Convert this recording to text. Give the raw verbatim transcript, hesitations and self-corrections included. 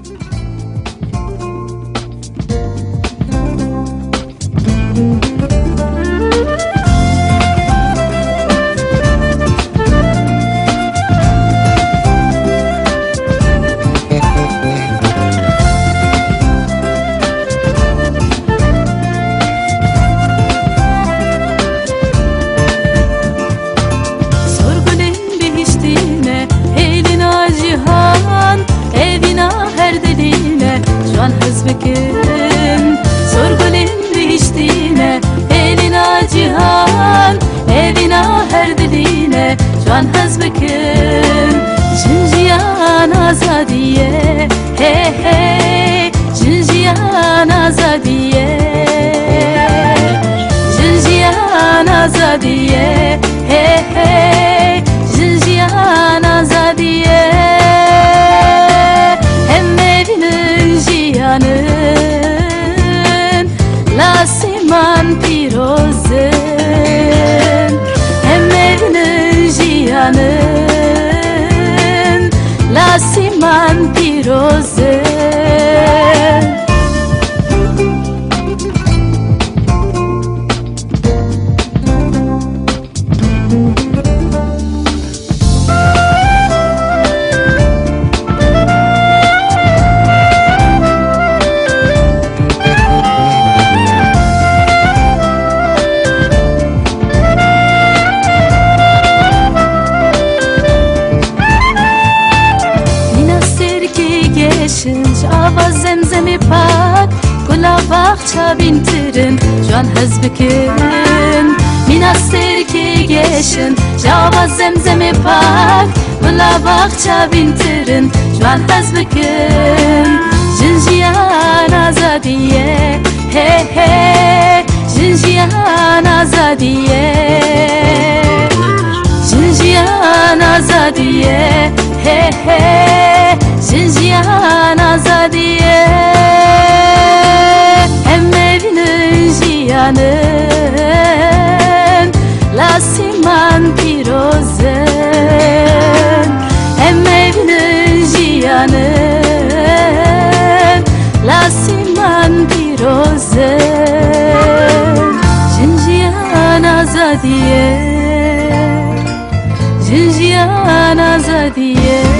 Hızbekın sorgulin riştine elina cihan evina her diline can hızbekın cinjiyan azadiye he he cinjiyan azadiye cinjiyan azadiye he he cinjiyan azadiye Lasiman pirozun hem evinin jiyanın Lasiman pirozun Avaz zemzemi pak Gula bahça bintirin Can hızbekın Minas serki geçin Avaz zemzemi pak Gula bahça bintirin Can hızbekın Jinjiyan azadiye He he Jinjiyan azadiye Jinjiyan azadiye He he Jinjiyan azadiye hem evinin jiyanın Lasiman pirozun hem evinin jiyanın Lasiman pirozun Jinjiyan azadiye Jinjiyan azadiye